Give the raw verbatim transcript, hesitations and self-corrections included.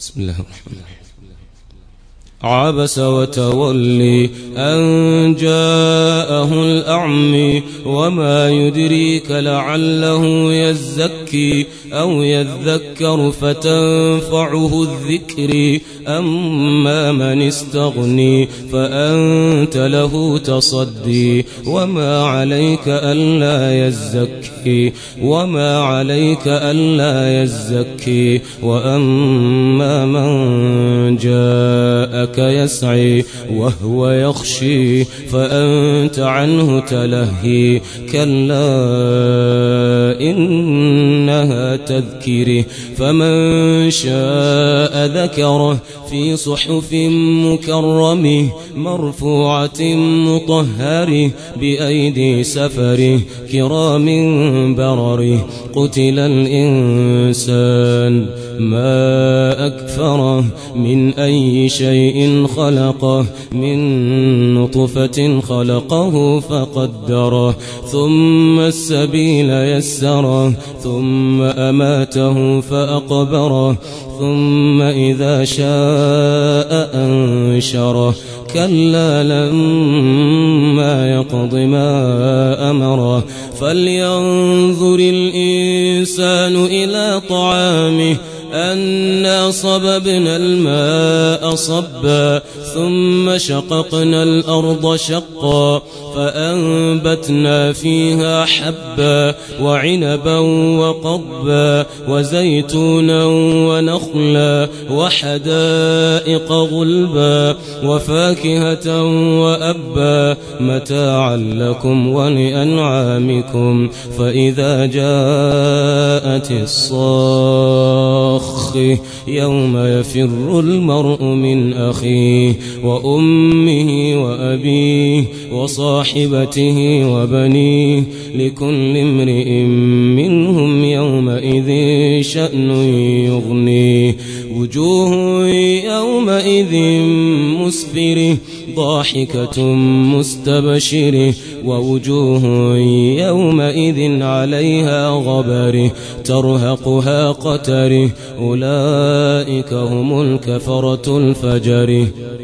بسم الله الرحمن الرحيم. عبس وتولي أن جاءه الأعمي وما يدريك لعله يزكي أو يذكر فتنفعه الذكر أما من استغني فأنت له تصدي وما عليك ألا يزكي وما عليك ألا يزكي وأما من جاءك يسعي وهو يخشي فأنت عنه تلهي كلا إنها تذكره فمن شاء ذكره في صحف مكرمه مرفوعة مطهره بأيدي سفره كرام برره قتل الإنسان ما أكفره من أي شيء خلقه من نطفة خلقه فقدره ثم السبيل يسره ثم أماته فأقبره ثم إذا شاء أنشره كلا لما يقض ما أمره فلينظر الإنسان إلى طعامه أنا صببنا الماء صبا ثم شققنا الأرض شقا فأنبتنا فيها حبا وعنبا وقضبا وزيتونا ونخلا وحدائق غلبا وفاكهة وأبا متاعا لكم ولأنعامكم فإذا جاءت الصاخة يوم يفر المرء من أخيه وأمه وأبيه وصاحبته وبنيه لكل امرئ منهم يومئذ شأن يغنيه وجوه يومئذ مسفرة ضاحكة مستبشرة ووجوه يومئذ عليها غبرة ترهقها قترة أولئك هم الكفرة الفجرة.